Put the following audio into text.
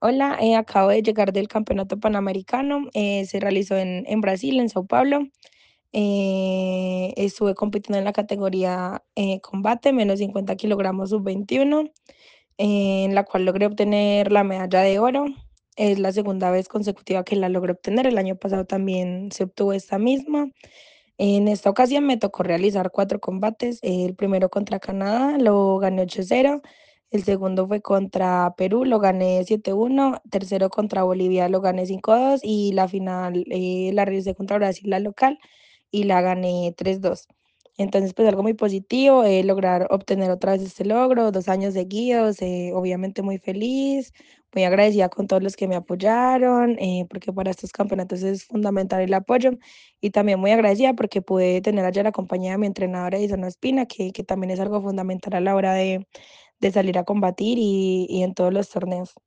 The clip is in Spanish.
Hola, acabo de llegar del Campeonato Panamericano, se realizó en Brasil, en Sao Paulo. Estuve compitiendo en la categoría combate, menos 50 kilogramos sub-21, en la cual logré obtener la medalla de oro. Es la segunda vez consecutiva que la logré obtener. El año pasado también se obtuvo esta misma. En esta ocasión me tocó realizar cuatro combates. El primero contra Canadá lo gané 8-0. El segundo fue contra Perú, lo gané 7-1. Tercero contra Bolivia lo gané 5-2. Y la final la realicé contra Brasil, la local, y la gané 3-2. Entonces, pues algo muy positivo, lograr obtener otra vez este logro, 2 años seguidos, obviamente muy feliz, muy agradecida con todos los que me apoyaron, porque para estos campeonatos es fundamental el apoyo. Y también muy agradecida porque pude tener allá la compañía de mi entrenadora Edison Espina, que también es algo fundamental a la hora de salir a combatir y en todos los torneos.